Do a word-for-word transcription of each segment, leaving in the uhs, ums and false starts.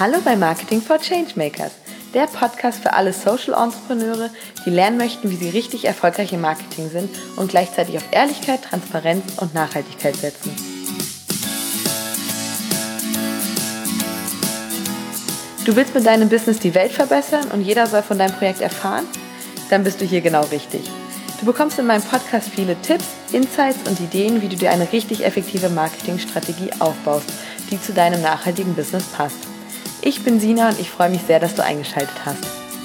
Hallo bei Marketing for Changemakers, der Podcast für alle Social Entrepreneure, die lernen möchten, wie sie richtig erfolgreich im Marketing sind und gleichzeitig auf Ehrlichkeit, Transparenz und Nachhaltigkeit setzen. Du willst mit deinem Business die Welt verbessern und jeder soll von deinem Projekt erfahren? Dann bist du hier genau richtig. Du bekommst in meinem Podcast viele Tipps, Insights und Ideen, wie du dir eine richtig effektive Marketingstrategie aufbaust, die zu deinem nachhaltigen Business passt. Ich bin Sina und ich freue mich sehr, dass du eingeschaltet hast.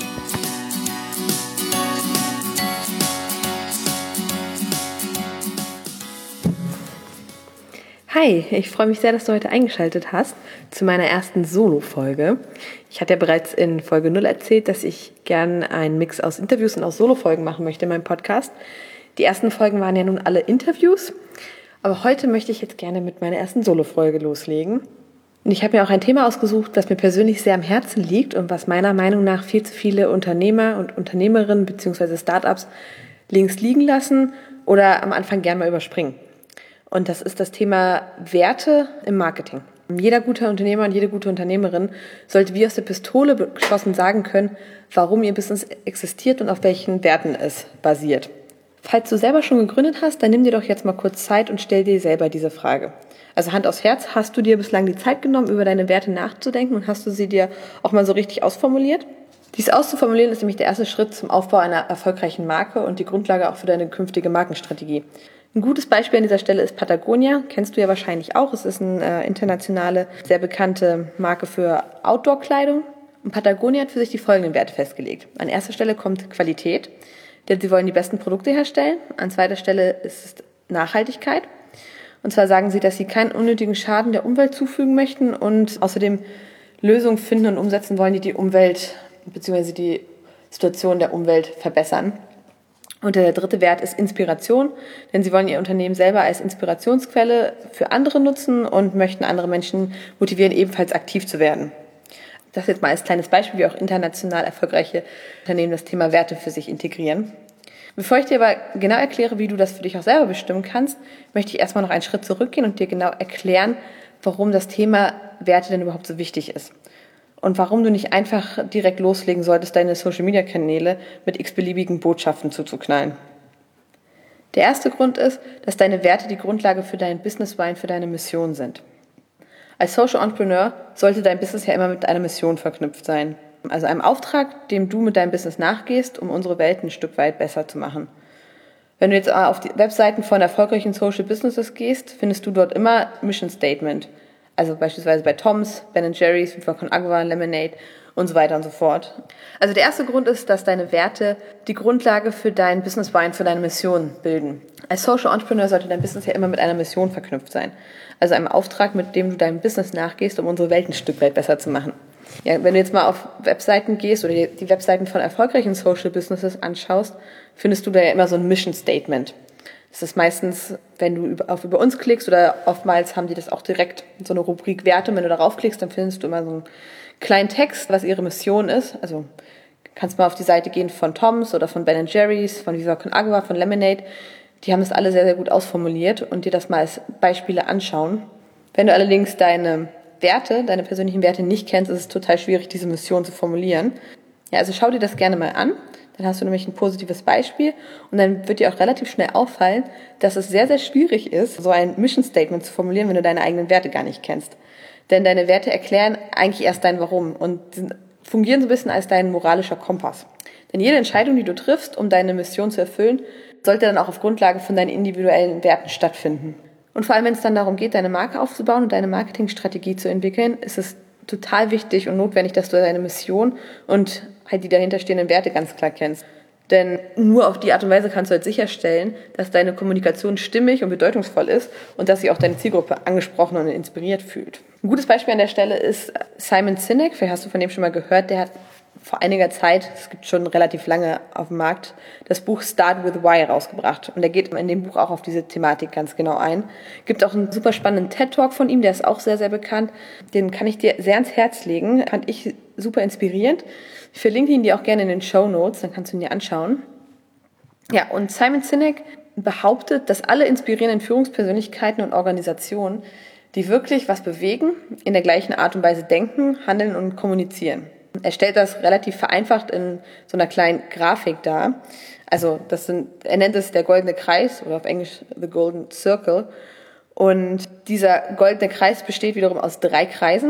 Hi, ich freue mich sehr, dass du heute eingeschaltet hast zu meiner ersten Solo-Folge. Ich hatte ja bereits in Folge null erzählt, dass ich gerne einen Mix aus Interviews und aus Solo-Folgen machen möchte in meinem Podcast. Die ersten Folgen waren ja nun alle Interviews, aber heute möchte ich jetzt gerne mit meiner ersten Solo-Folge loslegen. Und ich habe mir auch ein Thema ausgesucht, das mir persönlich sehr am Herzen liegt und was meiner Meinung nach viel zu viele Unternehmer und Unternehmerinnen bzw. Startups links liegen lassen oder am Anfang gern mal überspringen. Und das ist das Thema Werte im Marketing. Jeder gute Unternehmer und jede gute Unternehmerin sollte wie aus der Pistole geschossen sagen können, warum ihr Business existiert und auf welchen Werten es basiert. Falls du selber schon gegründet hast, dann nimm dir doch jetzt mal kurz Zeit und stell dir selber diese Frage. Also Hand aufs Herz, hast du dir bislang die Zeit genommen, über deine Werte nachzudenken und hast du sie dir auch mal so richtig ausformuliert? Dies auszuformulieren ist nämlich der erste Schritt zum Aufbau einer erfolgreichen Marke und die Grundlage auch für deine künftige Markenstrategie. Ein gutes Beispiel an dieser Stelle ist Patagonia, kennst du ja wahrscheinlich auch. Es ist eine äh, internationale, sehr bekannte Marke für Outdoor-Kleidung. Und Patagonia hat für sich die folgenden Werte festgelegt. An erster Stelle kommt Qualität, denn sie wollen die besten Produkte herstellen. An zweiter Stelle ist es Nachhaltigkeit. Und zwar sagen sie, dass sie keinen unnötigen Schaden der Umwelt zufügen möchten und außerdem Lösungen finden und umsetzen wollen, die die Umwelt bzw. die Situation der Umwelt verbessern. Und der dritte Wert ist Inspiration, denn sie wollen ihr Unternehmen selber als Inspirationsquelle für andere nutzen und möchten andere Menschen motivieren, ebenfalls aktiv zu werden. Das jetzt mal als kleines Beispiel, wie auch international erfolgreiche Unternehmen das Thema Werte für sich integrieren. Bevor ich dir aber genau erkläre, wie du das für dich auch selber bestimmen kannst, möchte ich erstmal noch einen Schritt zurückgehen und dir genau erklären, warum das Thema Werte denn überhaupt so wichtig ist. Und warum du nicht einfach direkt loslegen solltest, deine Social-Media-Kanäle mit x-beliebigen Botschaften zuzuknallen. Der erste Grund ist, dass deine Werte die Grundlage für dein Business Why und für deine Mission sind. Als Social Entrepreneur sollte dein Business ja immer mit einer Mission verknüpft sein. Also einem Auftrag, dem du mit deinem Business nachgehst, um unsere Welt ein Stück weit besser zu machen. Wenn du jetzt auf die Webseiten von erfolgreichen Social Businesses gehst, findest du dort immer Mission Statement. Also beispielsweise bei Toms, Ben and Jerry's, Viva Con Agua, Lemonade und so weiter und so fort. Also der erste Grund ist, dass deine Werte die Grundlage für dein Business Why und für deine Mission bilden. Als Social Entrepreneur sollte dein Business ja immer mit einer Mission verknüpft sein. Also einem Auftrag, mit dem du deinem Business nachgehst, um unsere Welt ein Stück weit besser zu machen. Ja, wenn du jetzt mal auf Webseiten gehst oder die Webseiten von erfolgreichen Social Businesses anschaust, findest du da ja immer so ein Mission Statement. Das ist meistens, wenn du auf über uns klickst oder oftmals haben die das auch direkt so eine Rubrik Werte. Und wenn du darauf klickst, dann findest du immer so einen kleinen Text, was ihre Mission ist. Also kannst mal auf die Seite gehen von Toms oder von Ben and Jerry's, von Viva Con Agua, von Lemonade. Die haben das alle sehr, sehr gut ausformuliert und dir das mal als Beispiele anschauen. Wenn du allerdings deine Werte, deine persönlichen Werte nicht kennst, ist es total schwierig, diese Mission zu formulieren. Ja, also schau dir das gerne mal an. Dann hast du nämlich ein positives Beispiel und dann wird dir auch relativ schnell auffallen, dass es sehr, sehr schwierig ist, so ein Mission Statement zu formulieren, wenn du deine eigenen Werte gar nicht kennst. Denn deine Werte erklären eigentlich erst dein Warum und fungieren so ein bisschen als dein moralischer Kompass. Denn jede Entscheidung, die du triffst, um deine Mission zu erfüllen, sollte dann auch auf Grundlage von deinen individuellen Werten stattfinden. Und vor allem, wenn es dann darum geht, deine Marke aufzubauen und deine Marketingstrategie zu entwickeln, ist es total wichtig und notwendig, dass du deine Mission und halt die dahinterstehenden Werte ganz klar kennst. Denn nur auf die Art und Weise kannst du halt sicherstellen, dass deine Kommunikation stimmig und bedeutungsvoll ist und dass sich auch deine Zielgruppe angesprochen und inspiriert fühlt. Ein gutes Beispiel an der Stelle ist Simon Sinek, vielleicht hast du von dem schon mal gehört, der hat vor einiger Zeit, es gibt schon relativ lange auf dem Markt, das Buch Start with Why rausgebracht. Und er geht in dem Buch auch auf diese Thematik ganz genau ein. Gibt auch einen super spannenden TED-Talk von ihm, der ist auch sehr, sehr bekannt. Den kann ich dir sehr ans Herz legen. Fand ich super inspirierend. Ich verlinke ihn dir auch gerne in den Shownotes, dann kannst du ihn dir anschauen. Ja, und Simon Sinek behauptet, dass alle inspirierenden Führungspersönlichkeiten und Organisationen die wirklich was bewegen, in der gleichen Art und Weise denken, handeln und kommunizieren. Er stellt das relativ vereinfacht in so einer kleinen Grafik dar. Also das sind, er nennt es der goldene Kreis oder auf Englisch the golden circle. Und dieser goldene Kreis besteht wiederum aus drei Kreisen.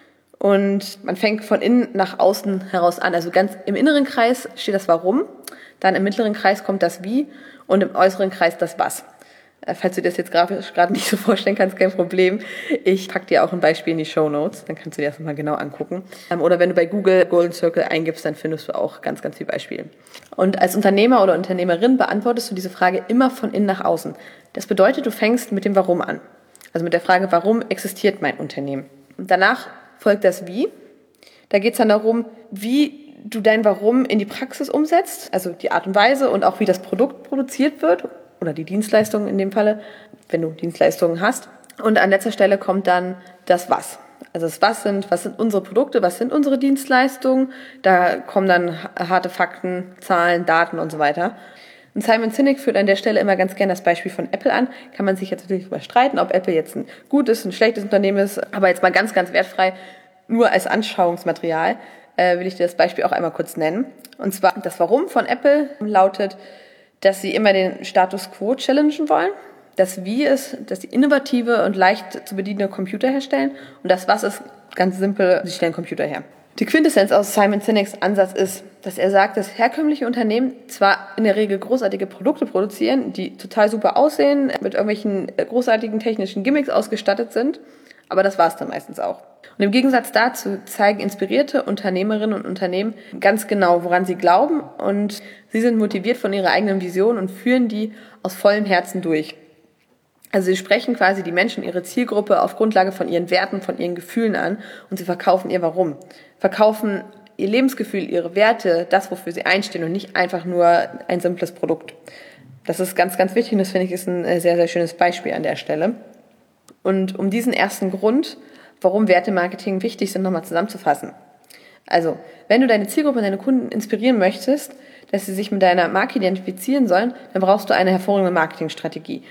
Und man fängt von innen nach außen heraus an. Also ganz im inneren Kreis steht das Warum, dann im mittleren Kreis kommt das Wie und im äußeren Kreis das Was. Falls du dir das jetzt grafisch gerade nicht so vorstellen kannst, kein Problem. Ich packe dir auch ein Beispiel in die Shownotes, dann kannst du dir das nochmal genau angucken. Oder wenn du bei Google Golden Circle eingibst, dann findest du auch ganz, ganz viele Beispiele. Und als Unternehmer oder Unternehmerin beantwortest du diese Frage immer von innen nach außen. Das bedeutet, du fängst mit dem Warum an. Also mit der Frage, warum existiert mein Unternehmen? Und danach folgt das Wie. Da geht es dann darum, wie du dein Warum in die Praxis umsetzt, also die Art und Weise und auch wie das Produkt produziert wird oder die Dienstleistung in dem Falle, wenn du Dienstleistungen hast. Und an letzter Stelle kommt dann das Was. Also das Was sind, was sind unsere Produkte, was sind unsere Dienstleistungen? Da kommen dann harte Fakten, Zahlen, Daten und so weiter. Und Simon Sinek führt an der Stelle immer ganz gerne das Beispiel von Apple an. Kann man sich jetzt natürlich darüber streiten, ob Apple jetzt ein gutes, ein schlechtes Unternehmen ist, aber jetzt mal ganz, ganz wertfrei, nur als Anschauungsmaterial, äh, will ich dir das Beispiel auch einmal kurz nennen. Und zwar das Warum von Apple lautet, dass sie immer den Status Quo challengen wollen. Das Wie ist, dass sie innovative und leicht zu bedienende Computer herstellen. Und das Was ist ganz simpel, sie stellen Computer her. Die Quintessenz aus Simon Sineks Ansatz ist, dass er sagt, dass herkömmliche Unternehmen zwar in der Regel großartige Produkte produzieren, die total super aussehen, mit irgendwelchen großartigen technischen Gimmicks ausgestattet sind, aber das war es dann meistens auch. Und im Gegensatz dazu zeigen inspirierte Unternehmerinnen und Unternehmen ganz genau, woran sie glauben, und sie sind motiviert von ihrer eigenen Vision und führen die aus vollem Herzen durch. Also sie sprechen quasi die Menschen, ihre Zielgruppe auf Grundlage von ihren Werten, von ihren Gefühlen an, und sie verkaufen ihr Warum. Verkaufen ihr Lebensgefühl, ihre Werte, das, wofür sie einstehen, und nicht einfach nur ein simples Produkt. Das ist ganz, ganz wichtig, und das finde ich ist ein sehr, sehr schönes Beispiel an der Stelle. Und um diesen ersten Grund, warum Wertemarketing wichtig sind, nochmal zusammenzufassen. Also, wenn du deine Zielgruppe und deine Kunden inspirieren möchtest, dass sie sich mit deiner Marke identifizieren sollen, dann brauchst du eine hervorragende Marketingstrategie.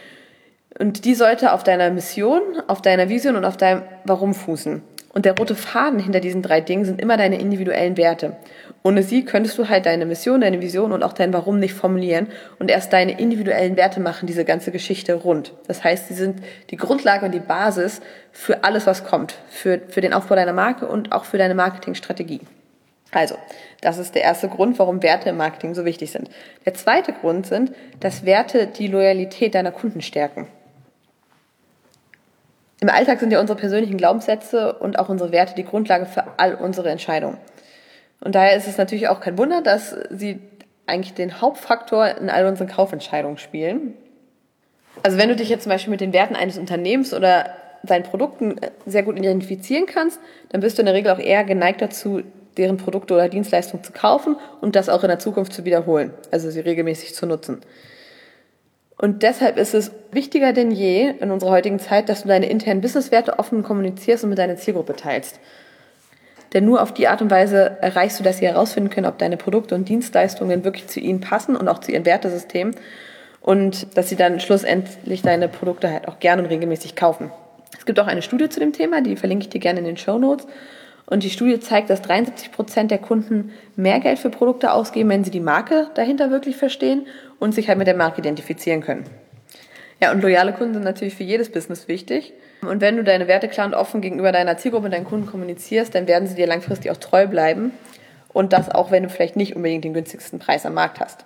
Und die sollte auf deiner Mission, auf deiner Vision und auf deinem Warum fußen. Und der rote Faden hinter diesen drei Dingen sind immer deine individuellen Werte. Ohne sie könntest du halt deine Mission, deine Vision und auch dein Warum nicht formulieren. Und erst deine individuellen Werte machen diese ganze Geschichte rund. Das heißt, sie sind die Grundlage und die Basis für alles, was kommt. Für, für den Aufbau deiner Marke und auch für deine Marketingstrategie. Also, das ist der erste Grund, warum Werte im Marketing so wichtig sind. Der zweite Grund sind, dass Werte die Loyalität deiner Kunden stärken. Im Alltag sind ja unsere persönlichen Glaubenssätze und auch unsere Werte die Grundlage für all unsere Entscheidungen. Und daher ist es natürlich auch kein Wunder, dass sie eigentlich den Hauptfaktor in all unseren Kaufentscheidungen spielen. Also wenn du dich jetzt zum Beispiel mit den Werten eines Unternehmens oder seinen Produkten sehr gut identifizieren kannst, dann bist du in der Regel auch eher geneigt dazu, deren Produkte oder Dienstleistungen zu kaufen und das auch in der Zukunft zu wiederholen, also sie regelmäßig zu nutzen. Und deshalb ist es wichtiger denn je in unserer heutigen Zeit, dass du deine internen Businesswerte offen kommunizierst und mit deiner Zielgruppe teilst. Denn nur auf die Art und Weise erreichst du, dass sie herausfinden können, ob deine Produkte und Dienstleistungen wirklich zu ihnen passen und auch zu ihren Wertesystemen, und dass sie dann schlussendlich deine Produkte halt auch gerne und regelmäßig kaufen. Es gibt auch eine Studie zu dem Thema, die verlinke ich dir gerne in den Shownotes. Und die Studie zeigt, dass dreiundsiebzig Prozent der Kunden mehr Geld für Produkte ausgeben, wenn sie die Marke dahinter wirklich verstehen und sich halt mit der Marke identifizieren können. Ja, und loyale Kunden sind natürlich für jedes Business wichtig. Und wenn du deine Werte klar und offen gegenüber deiner Zielgruppe und deinen Kunden kommunizierst, dann werden sie dir langfristig auch treu bleiben. Und das auch, wenn du vielleicht nicht unbedingt den günstigsten Preis am Markt hast.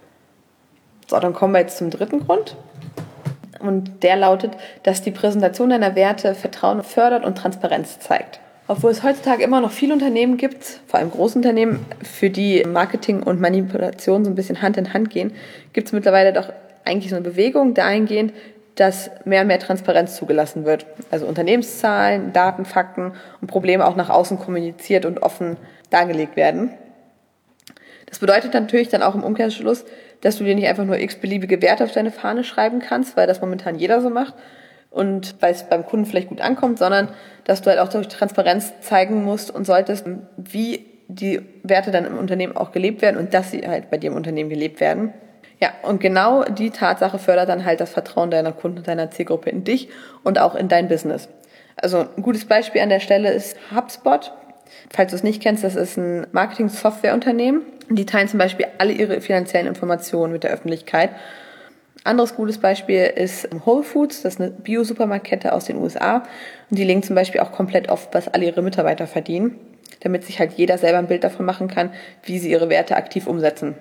So, dann kommen wir jetzt zum dritten Grund. Und der lautet, dass die Präsentation deiner Werte Vertrauen fördert und Transparenz zeigt. Obwohl es heutzutage immer noch viele Unternehmen gibt, vor allem Großunternehmen, für die Marketing und Manipulation so ein bisschen Hand in Hand gehen, gibt es mittlerweile doch eigentlich so eine Bewegung dahingehend, dass mehr und mehr Transparenz zugelassen wird. Also Unternehmenszahlen, Daten, Fakten und Probleme auch nach außen kommuniziert und offen dargelegt werden. Das bedeutet natürlich dann auch im Umkehrschluss, dass du dir nicht einfach nur x-beliebige Werte auf deine Fahne schreiben kannst, weil das momentan jeder so macht und weil es beim Kunden vielleicht gut ankommt, sondern dass du halt auch durch Transparenz zeigen musst und solltest, wie die Werte dann im Unternehmen auch gelebt werden und dass sie halt bei dir im Unternehmen gelebt werden. Ja, und genau die Tatsache fördert dann halt das Vertrauen deiner Kunden und deiner Zielgruppe in dich und auch in dein Business. Also ein gutes Beispiel an der Stelle ist HubSpot. Falls du es nicht kennst, das ist ein Marketing-Software-Unternehmen. Die teilen zum Beispiel alle ihre finanziellen Informationen mit der Öffentlichkeit. Anderes gutes Beispiel ist Whole Foods, das ist eine Bio-Supermarktkette aus den U S A. Und die legen zum Beispiel auch komplett auf, was alle ihre Mitarbeiter verdienen, damit sich halt jeder selber ein Bild davon machen kann, wie sie ihre Werte aktiv umsetzen.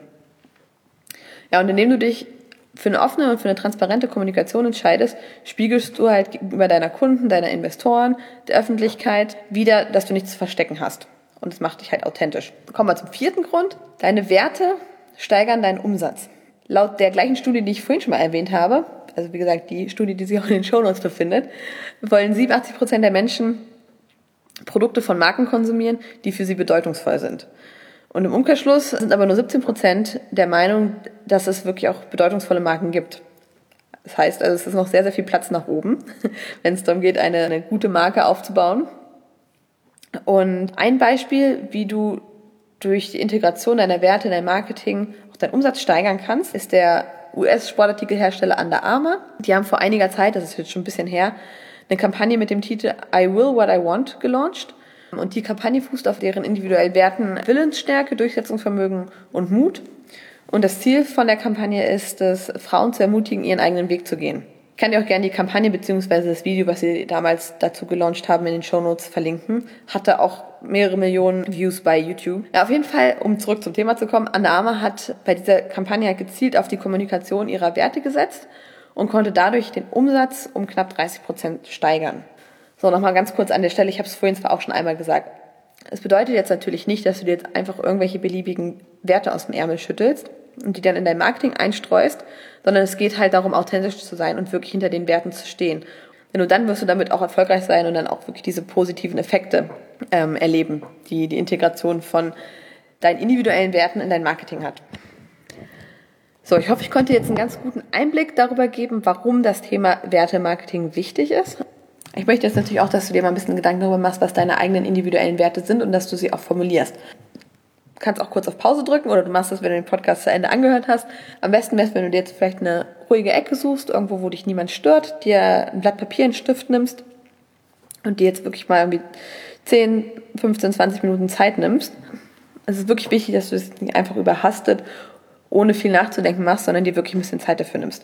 Ja, und indem du dich für eine offene und für eine transparente Kommunikation entscheidest, spiegelst du halt gegenüber deiner Kunden, deiner Investoren, der Öffentlichkeit wieder, dass du nichts zu verstecken hast. Und das macht dich halt authentisch. Kommen wir zum vierten Grund. Deine Werte steigern deinen Umsatz. Laut der gleichen Studie, die ich vorhin schon mal erwähnt habe, also wie gesagt, die Studie, die sich auch in den Shownotes befindet, wollen siebenundachtzig Prozent der Menschen Produkte von Marken konsumieren, die für sie bedeutungsvoll sind. Und im Umkehrschluss sind aber nur siebzehn Prozent der Meinung, dass es wirklich auch bedeutungsvolle Marken gibt. Das heißt, also es ist noch sehr, sehr viel Platz nach oben, wenn es darum geht, eine, eine gute Marke aufzubauen. Und ein Beispiel, wie du durch die Integration deiner Werte in dein Marketing auch deinen Umsatz steigern kannst, ist der U S-Sportartikelhersteller Under Armour. Die haben vor einiger Zeit, das ist jetzt schon ein bisschen her, eine Kampagne mit dem Titel I Will What I Want gelauncht. Und die Kampagne fußt auf deren individuellen Werten Willensstärke, Durchsetzungsvermögen und Mut. Und das Ziel von der Kampagne ist es, Frauen zu ermutigen, ihren eigenen Weg zu gehen. Ich kann dir auch gerne die Kampagne bzw. das Video, was sie damals dazu gelauncht haben, in den Shownotes verlinken. Hatte auch mehrere Millionen Views bei YouTube. Ja, auf jeden Fall, um zurück zum Thema zu kommen, Under Armour hat bei dieser Kampagne gezielt auf die Kommunikation ihrer Werte gesetzt und konnte dadurch den Umsatz um knapp dreißig Prozent steigern. So, nochmal ganz kurz an der Stelle, ich habe es vorhin zwar auch schon einmal gesagt. Es bedeutet jetzt natürlich nicht, dass du dir jetzt einfach irgendwelche beliebigen Werte aus dem Ärmel schüttelst und die dann in dein Marketing einstreust, sondern es geht halt darum, authentisch zu sein und wirklich hinter den Werten zu stehen. Denn nur dann wirst du damit auch erfolgreich sein und dann auch wirklich diese positiven Effekte ähm, erleben, die die Integration von deinen individuellen Werten in dein Marketing hat. So, ich hoffe, ich konnte jetzt einen ganz guten Einblick darüber geben, warum das Thema Wertemarketing wichtig ist. Ich möchte jetzt natürlich auch, dass du dir mal ein bisschen Gedanken darüber machst, was deine eigenen individuellen Werte sind und dass du sie auch formulierst. Du kannst auch kurz auf Pause drücken oder du machst das, wenn du den Podcast zu Ende angehört hast. Am besten wäre es, wenn du dir jetzt vielleicht eine ruhige Ecke suchst, irgendwo, wo dich niemand stört, dir ein Blatt Papier, einen Stift nimmst und dir jetzt wirklich mal irgendwie zehn, fünfzehn, zwanzig Minuten Zeit nimmst. Es ist wirklich wichtig, dass du es nicht einfach überhastet, ohne viel nachzudenken machst, sondern dir wirklich ein bisschen Zeit dafür nimmst.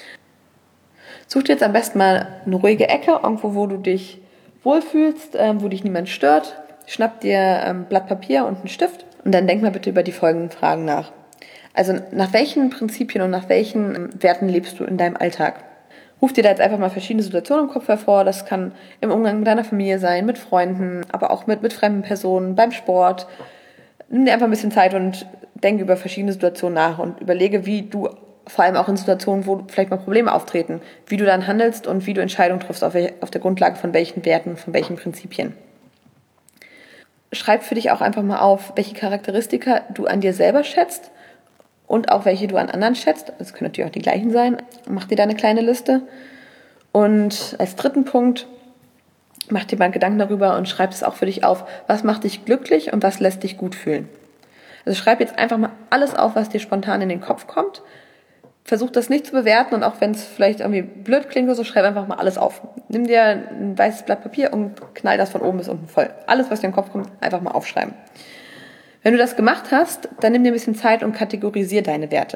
Such dir jetzt am besten mal eine ruhige Ecke, irgendwo, wo du dich wohlfühlst, wo dich niemand stört. Schnapp dir ein Blatt Papier und einen Stift und dann denk mal bitte über die folgenden Fragen nach. Also nach welchen Prinzipien und nach welchen Werten lebst du in deinem Alltag? Ruf dir da jetzt einfach mal verschiedene Situationen im Kopf hervor. Das kann im Umgang mit deiner Familie sein, mit Freunden, aber auch mit, mit fremden Personen, beim Sport. Nimm dir einfach ein bisschen Zeit und denke über verschiedene Situationen nach und überlege, wie du vor allem auch in Situationen, wo vielleicht mal Probleme auftreten, wie du dann handelst und wie du Entscheidungen triffst, auf, welche, auf der Grundlage von welchen Werten, von welchen Prinzipien. Schreib für dich auch einfach mal auf, welche Charakteristika du an dir selber schätzt und auch welche du an anderen schätzt. Das können natürlich auch die gleichen sein. Mach dir da eine kleine Liste. Und als dritten Punkt, mach dir mal Gedanken darüber und schreib es auch für dich auf, was macht dich glücklich und was lässt dich gut fühlen. Also schreib jetzt einfach mal alles auf, was dir spontan in den Kopf kommt. Versuch das nicht zu bewerten und auch wenn es vielleicht irgendwie blöd klingt oder so, schreib einfach mal alles auf. Nimm dir ein weißes Blatt Papier und knall das von oben bis unten voll. Alles, was dir in den Kopf kommt, einfach mal aufschreiben. Wenn du das gemacht hast, dann nimm dir ein bisschen Zeit und kategorisier deine Werte.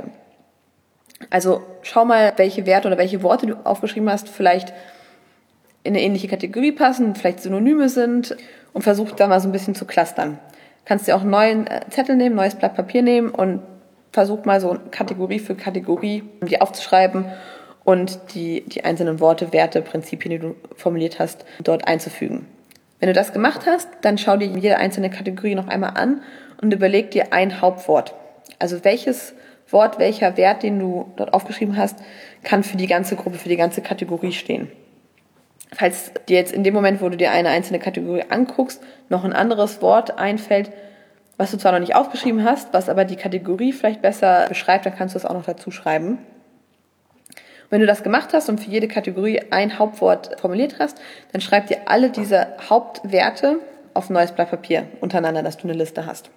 Also schau mal, welche Werte oder welche Worte du aufgeschrieben hast, vielleicht in eine ähnliche Kategorie passen, vielleicht Synonyme sind und versuch da mal so ein bisschen zu clustern. Kannst dir auch einen neuen Zettel nehmen, neues Blatt Papier nehmen und versuch mal so Kategorie für Kategorie die aufzuschreiben und die, die einzelnen Worte, Werte, Prinzipien, die du formuliert hast, dort einzufügen. Wenn du das gemacht hast, dann schau dir jede einzelne Kategorie noch einmal an und überleg dir ein Hauptwort. Also welches Wort, welcher Wert, den du dort aufgeschrieben hast, kann für die ganze Gruppe, für die ganze Kategorie stehen. Falls dir jetzt in dem Moment, wo du dir eine einzelne Kategorie anguckst, noch ein anderes Wort einfällt, was du zwar noch nicht aufgeschrieben hast, was aber die Kategorie vielleicht besser beschreibt, dann kannst du es auch noch dazu schreiben. Wenn du das gemacht hast und für jede Kategorie ein Hauptwort formuliert hast, dann schreib dir alle diese Hauptwerte auf ein neues Blatt Papier untereinander, dass du eine Liste hast.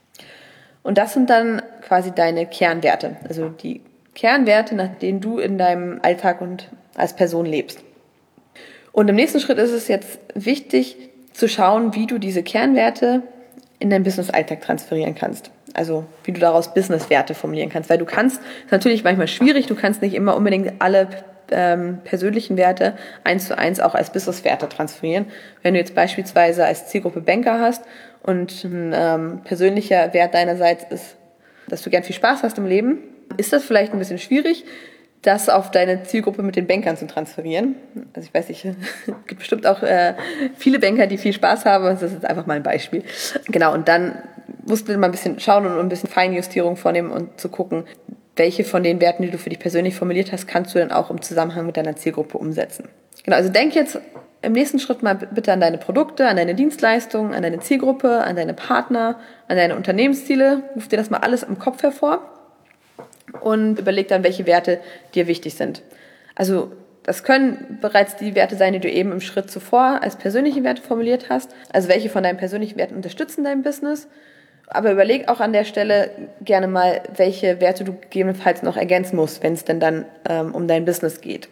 Und das sind dann quasi deine Kernwerte, also die Kernwerte, nach denen du in deinem Alltag und als Person lebst. Und im nächsten Schritt ist es jetzt wichtig zu schauen, wie du diese Kernwerte in deinen Business-Alltag transferieren kannst. Also wie du daraus Business-Werte formulieren kannst. Weil du kannst, ist natürlich manchmal schwierig, du kannst nicht immer unbedingt alle ähm, persönlichen Werte eins zu eins auch als Business-Werte transferieren. Wenn du jetzt beispielsweise als Zielgruppe Banker hast und ein ähm, persönlicher Wert deinerseits ist, dass du gern viel Spaß hast im Leben, ist das vielleicht ein bisschen schwierig, das auf deine Zielgruppe mit den Bankern zu transferieren. Also ich weiß nicht, es gibt bestimmt auch äh, viele Banker, die viel Spaß haben. Das ist jetzt einfach mal ein Beispiel. Genau, und dann musst du mal ein bisschen schauen und ein bisschen Feinjustierung vornehmen und zu gucken, welche von den Werten, die du für dich persönlich formuliert hast, kannst du dann auch im Zusammenhang mit deiner Zielgruppe umsetzen. Genau, also denk jetzt im nächsten Schritt mal bitte an deine Produkte, an deine Dienstleistungen, an deine Zielgruppe, an deine Partner, an deine Unternehmensziele. Ruf dir das mal alles im Kopf hervor. Und überleg dann, welche Werte dir wichtig sind. Also das können bereits die Werte sein, die du eben im Schritt zuvor als persönliche Werte formuliert hast. Also welche von deinen persönlichen Werten unterstützen dein Business. Aber überleg auch an der Stelle gerne mal, welche Werte du gegebenenfalls noch ergänzen musst, wenn es denn dann ähm, um dein Business geht.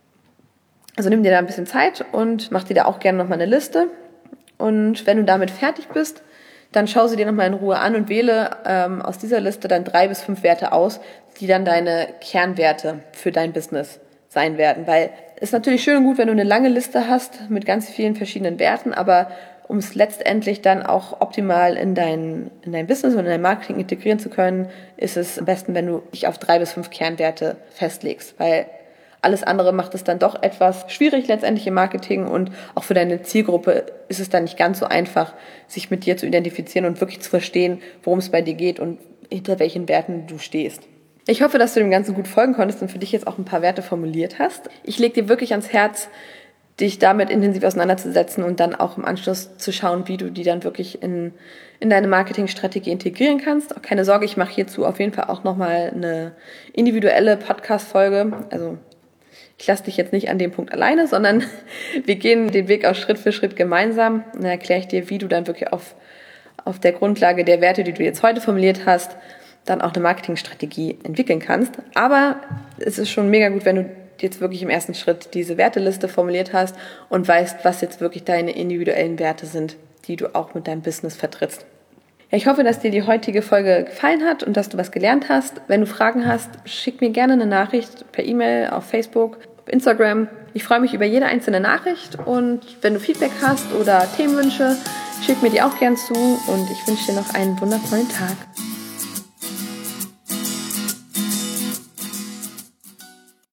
Also nimm dir da ein bisschen Zeit und mach dir da auch gerne nochmal eine Liste. Und wenn du damit fertig bist, dann schau sie dir nochmal in Ruhe an und wähle ähm, aus dieser Liste dann drei bis fünf Werte aus, die dann deine Kernwerte für dein Business sein werden. Weil es ist natürlich schön und gut, wenn du eine lange Liste hast mit ganz vielen verschiedenen Werten, aber um es letztendlich dann auch optimal in dein, in dein Business und in dein Marketing integrieren zu können, ist es am besten, wenn du dich auf drei bis fünf Kernwerte festlegst. Weil alles andere macht es dann doch etwas schwierig letztendlich im Marketing und auch für deine Zielgruppe ist es dann nicht ganz so einfach, sich mit dir zu identifizieren und wirklich zu verstehen, worum es bei dir geht und hinter welchen Werten du stehst. Ich hoffe, dass du dem Ganzen gut folgen konntest und für dich jetzt auch ein paar Werte formuliert hast. Ich lege dir wirklich ans Herz, dich damit intensiv auseinanderzusetzen und dann auch im Anschluss zu schauen, wie du die dann wirklich in, in deine Marketingstrategie integrieren kannst. Auch keine Sorge, ich mache hierzu auf jeden Fall auch nochmal eine individuelle Podcast-Folge. Also ich lasse dich jetzt nicht an dem Punkt alleine, sondern wir gehen den Weg auch Schritt für Schritt gemeinsam. Und dann erkläre ich dir, wie du dann wirklich auf, auf der Grundlage der Werte, die du jetzt heute formuliert hast, dann auch eine Marketingstrategie entwickeln kannst. Aber es ist schon mega gut, wenn du jetzt wirklich im ersten Schritt diese Werteliste formuliert hast und weißt, was jetzt wirklich deine individuellen Werte sind, die du auch mit deinem Business vertrittst. Ich hoffe, dass dir die heutige Folge gefallen hat und dass du was gelernt hast. Wenn du Fragen hast, schick mir gerne eine Nachricht per E-Mail, auf Facebook, auf Instagram. Ich freue mich über jede einzelne Nachricht und wenn du Feedback hast oder Themenwünsche, schick mir die auch gern zu und ich wünsche dir noch einen wundervollen Tag.